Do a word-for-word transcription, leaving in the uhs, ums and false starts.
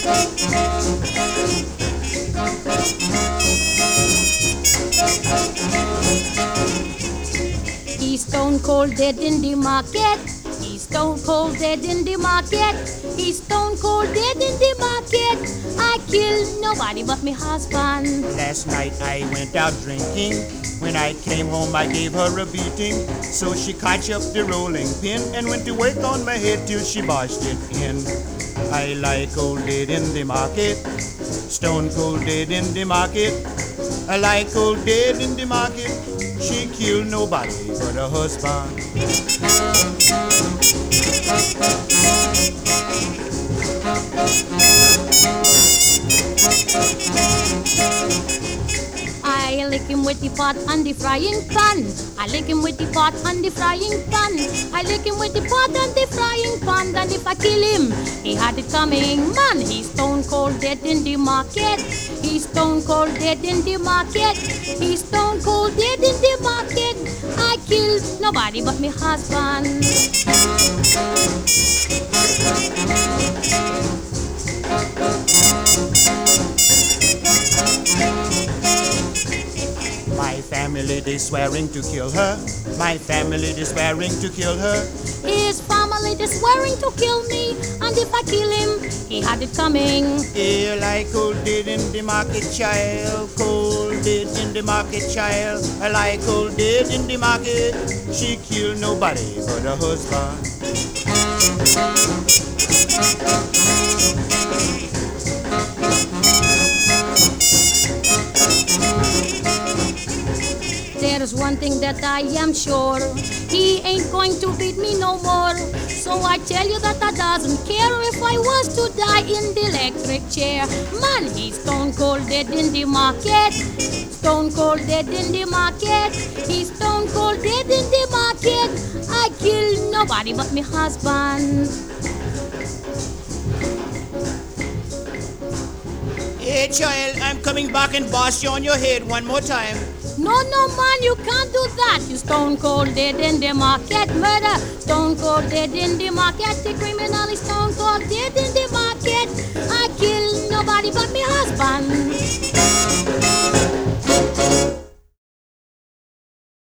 He's stone cold dead in the market. He's stone cold dead in the market. He's stone cold dead in the market. I killed nobody but me husband. Last night I went out drinking. When I came home I gave her a beating. So she caught up the rolling pin and went to work on my head till she bashed it in. I lie cold dead in the market. Stone cold dead in the market. I lie cold dead in the market. She killed nobody but her husband. I lick him with the pot and the frying pan. I lick him with the pot and the frying pan. I lick him with the pot and the frying pan. And if I kill him, he had it coming. Man, he's stone cold dead in the market. He's stone cold dead in the market. He's stone cold dead in the market. I killed nobody but me husband. My family they swearing to kill her. My family they swearing to kill her. His family they swearing to kill me. And if I kill him, he had it coming. Yeah, like cold dead in the market, child. Cold dead in the market, child. I like cold dead in the market. She killed nobody but her husband. There's one thing that I am sure, he ain't going to beat me no more. So I tell you that I doesn't care if I was to die in the electric chair. Man, he's stone cold dead in the market. Stone cold dead in the market. He's stone cold dead in the market. I killed nobody but me husband. Hey child, I'm coming back and bust you on your head one more time. No, no, man, you can't do that. You stone cold dead in the market. Murder, stone cold dead in the market. The criminal is stone cold dead in the market. I kill nobody but me husband.